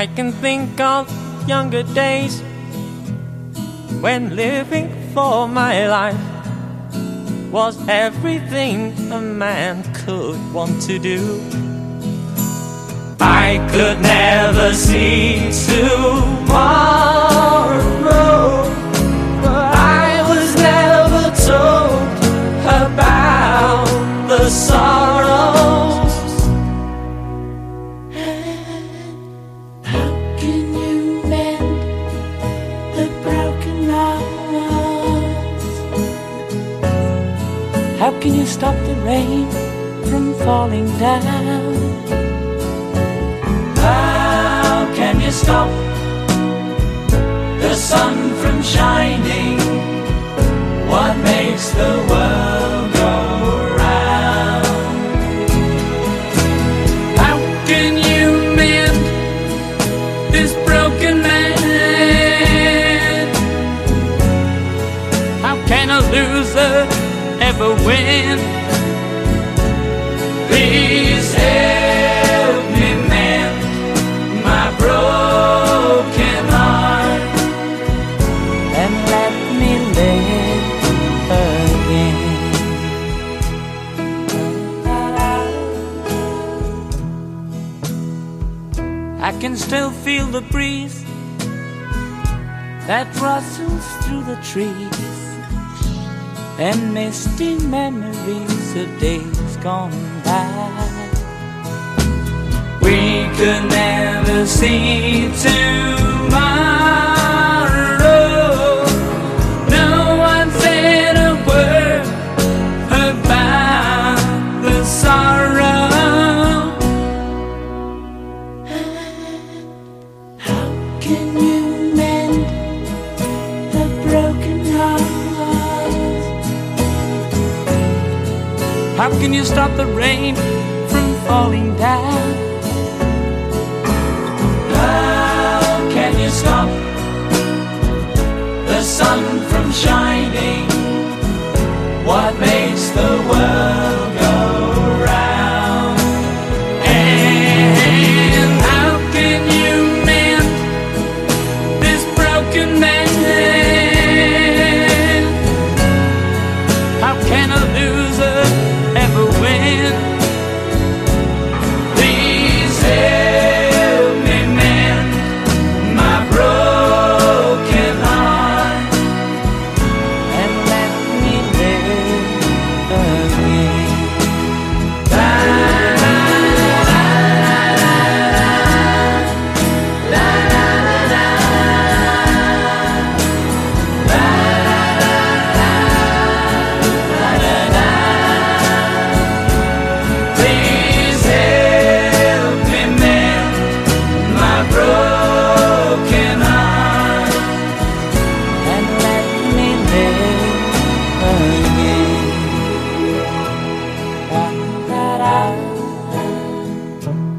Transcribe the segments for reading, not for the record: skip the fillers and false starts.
I can think of younger days when living for my life was everything a man could want to do. I could never see tomorrow, but I was never told about the sorrows. How can you mend the broken hearts? How can you stop the rain from falling down? How can you stop the sun from shining? What makes the world go round? How can you mend this broken man? How can a loser ever win? Please help me mend my broken heart and let me live again. I can still feel the breeze that rustles through the trees and misty memories of days gone by. we could never see tomorrow. No one said a word about the sorrow. How can you mend the broken heart? How can you stop the rain from falling down? How can you stop the sun from shining? What makes the world go round? And how can you mend this broken man? How can a loser ever win? Please help me mend my broken heart And let me live again. Please help me mend my broken heart And let me live again. Da da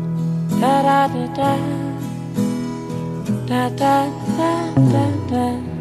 da da da da da da da da da.